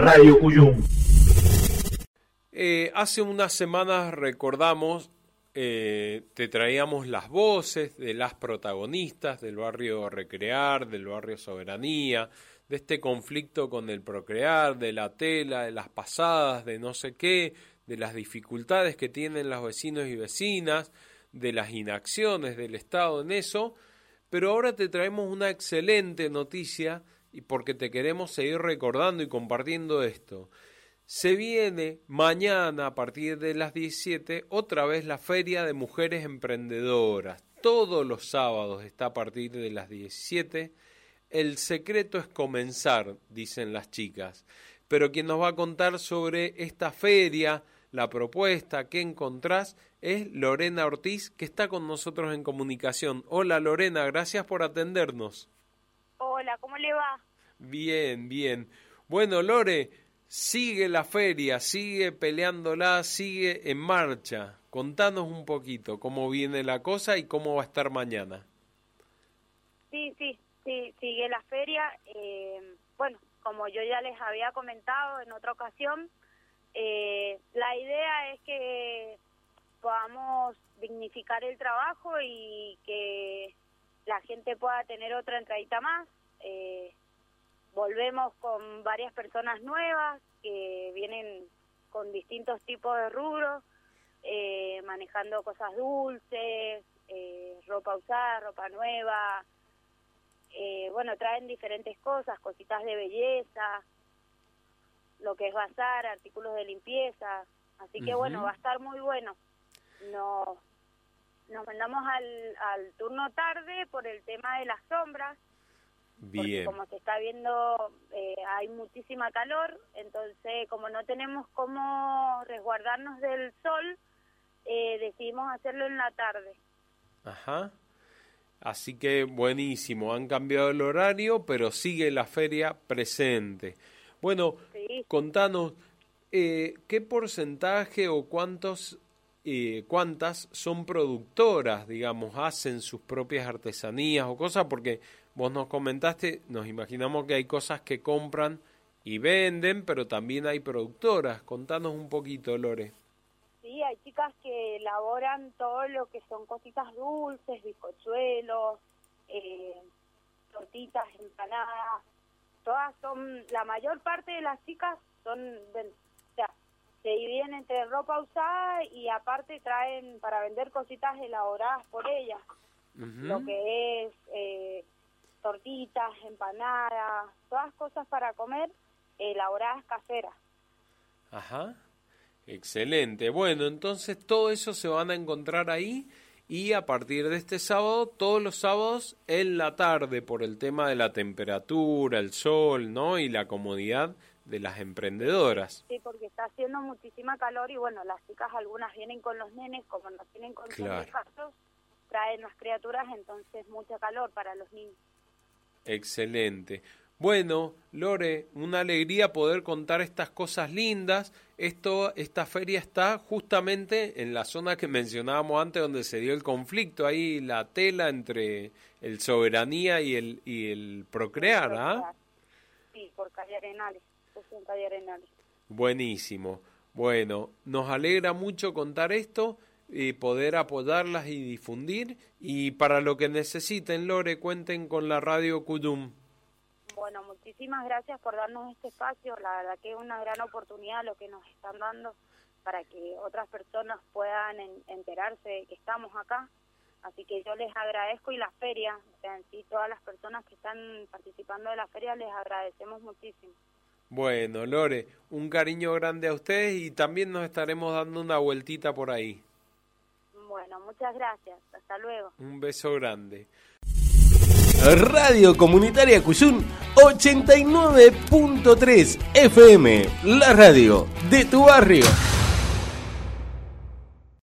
Radio Cuyum. Hace unas semanas recordamos, te traíamos las voces de las protagonistas del barrio Recrear, del barrio Soberanía, de este conflicto con el Procrear, de la tela, de las pasadas, de no sé qué, de las dificultades que tienen los vecinos y vecinas, de las inacciones del Estado en eso, pero ahora te traemos una excelente noticia y porque te queremos seguir recordando y compartiendo esto. Se viene mañana a partir de las 17 otra vez la Feria de Mujeres Emprendedoras. Todos los sábados está a partir de las 17. El secreto es comenzar, dicen las chicas. Pero quien nos va a contar sobre esta feria, la propuesta, qué encontrás, es Lorena Ortiz, que está con nosotros en comunicación. Hola Lorena, gracias por atendernos. Hola, ¿cómo le va? Bien, bien. Bueno, Lore, sigue la feria, sigue peleándola, sigue en marcha. Contanos un poquito cómo viene la cosa y cómo va a estar mañana. Sí, sigue la feria. Bueno, como yo ya les había comentado en otra ocasión, la idea es que podamos dignificar el trabajo y que la gente pueda tener otra entradita más. Volvemos con varias personas nuevas que vienen con distintos tipos de rubros, manejando cosas dulces, ropa usada, ropa nueva. Bueno, traen diferentes cosas, cositas de belleza, lo que es bazar, artículos de limpieza. Así que bueno, va a estar muy bueno. Nos mandamos al turno tarde por el tema de las sombras. Bien. Porque como se está viendo, hay muchísima calor, entonces como no tenemos cómo resguardarnos del sol, decidimos hacerlo en la tarde. Ajá. Así que buenísimo, han cambiado el horario, pero sigue la feria presente. Bueno, sí. Contanos, ¿qué porcentaje o cuántas son productoras, digamos, hacen sus propias artesanías o cosas? Porque vos nos comentaste, nos imaginamos que hay cosas que compran y venden, pero también hay productoras. Contanos un poquito, Lore. Sí, hay chicas que elaboran todo lo que son cositas dulces, bizcochuelos, tortitas, empanadas. Todas son, la mayor parte de las chicas son, o sea, se dividen entre ropa usada y aparte traen para vender cositas elaboradas por ellas. Lo que es tortitas, empanadas, todas cosas para comer elaboradas caseras. Ajá, excelente. Bueno, entonces todo eso se van a encontrar ahí y a partir de este sábado, todos los sábados en la tarde por el tema de la temperatura, el sol, ¿no? Y la comodidad de las emprendedoras. Sí, porque está haciendo muchísima calor y bueno, las chicas algunas vienen con los nenes, como no tienen control de gastos, traen las criaturas, entonces mucho calor para los niños. Excelente. Bueno, Lore, una alegría poder contar estas cosas lindas. Esta feria está justamente en la zona que mencionábamos antes, donde se dio el conflicto, ahí la tela entre el Soberanía y el Procrear, ¿ah? Sí, por Calle Arenales, en Calle Arenales. Buenísimo. Bueno, nos alegra mucho contar esto y poder apoyarlas y difundir. Y para lo que necesiten, Lore, cuenten con la Radio Cuyum. Bueno, muchísimas gracias por darnos este espacio. La verdad que es una gran oportunidad lo que nos están dando para que otras personas puedan enterarse de que estamos acá. Así que yo les agradezco y la feria, o sea, en sí todas las personas que están participando de la feria les agradecemos muchísimo. Bueno, Lore, un cariño grande a ustedes y también nos estaremos dando una vueltita por ahí. Bueno, muchas gracias. Hasta luego. Un beso grande. Radio Comunitaria Cuyum 89.3 FM, la radio de tu barrio.